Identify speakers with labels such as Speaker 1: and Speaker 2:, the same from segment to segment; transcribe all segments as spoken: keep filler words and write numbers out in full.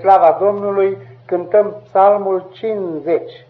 Speaker 1: slava Domnului, cântăm psalmul cincizeci.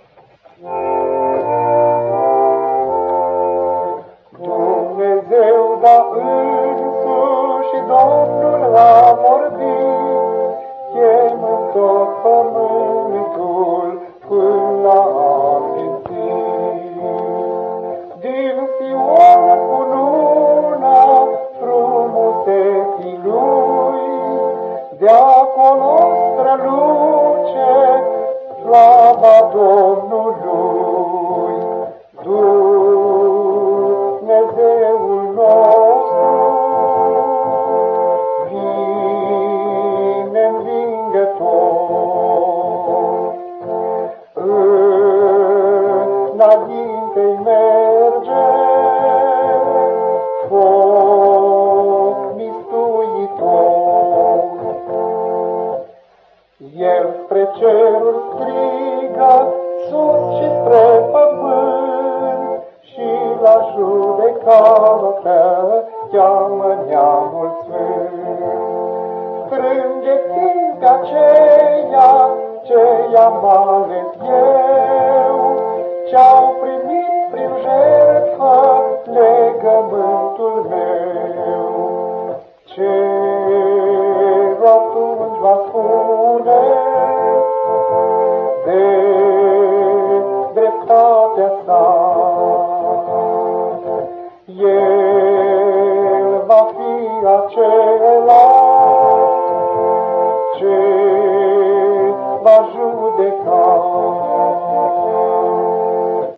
Speaker 1: Dumnezeu da însuși Domnul l-a vorbit, chemând tot pământul până la afințit. Din Sion cununa frumuseții lui, de-acolo străluce slava Domnului. Dumnezeul nostru vine învingător, înainte-i merge foc mistuitor. El spre ceruri strigă, sus și spre pământ, și la judecată cheamă neamul sfânt. Strângeți-mi pe aceia ce i-am ales eu, ce-au primit